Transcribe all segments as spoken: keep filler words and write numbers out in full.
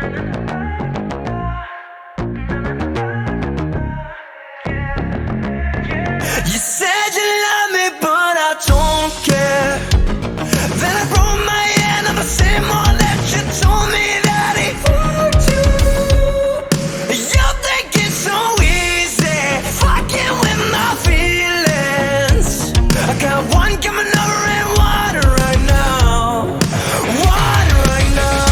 You said you love me, but I don't care. Then I broke my hand on the same one that you told me that he would do. You think it's so easy, fucking with my feelings. I got one coming over and one right now, one right now.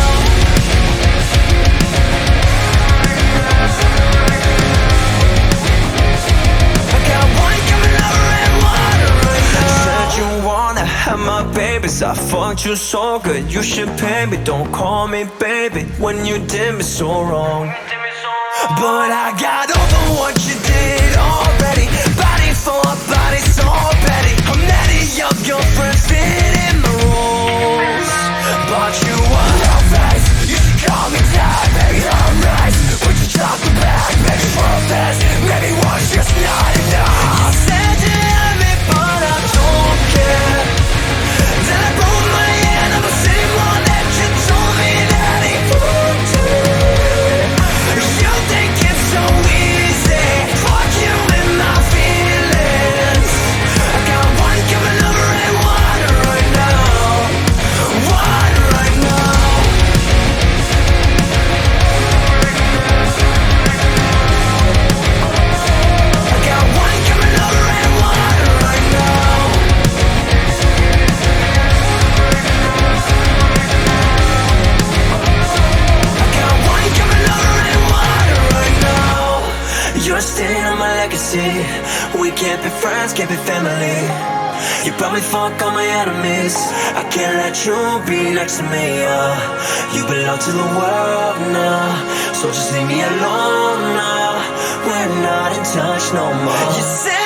I got one coming over and one right now. Said you wanna have my babies, I fucked you so good, you should pay me. Don't call me baby when you did me so wrong. But I got over what you did already. Body for body, so petty. How many of your friends fit in my rules? Bought you a love face, you should call me dad, baby, I'm nice. Would you talk me back, maybe for a fast, maybe one's just not enough. You said you love me, but I don't care. Then I broke my hand on the same one that you told me that he would do. You think it's so easy, fucking with my feelings. I got one coming over and one right now, one right now. I got one coming over and one right now. I got one coming over and one right now. You're staying on my legacy. We can't be friends, can't be family. You probably fuck all my enemies. I can't let you be next to me, uh. You belong to the world now, so just leave me alone now. We're not in touch no more. You said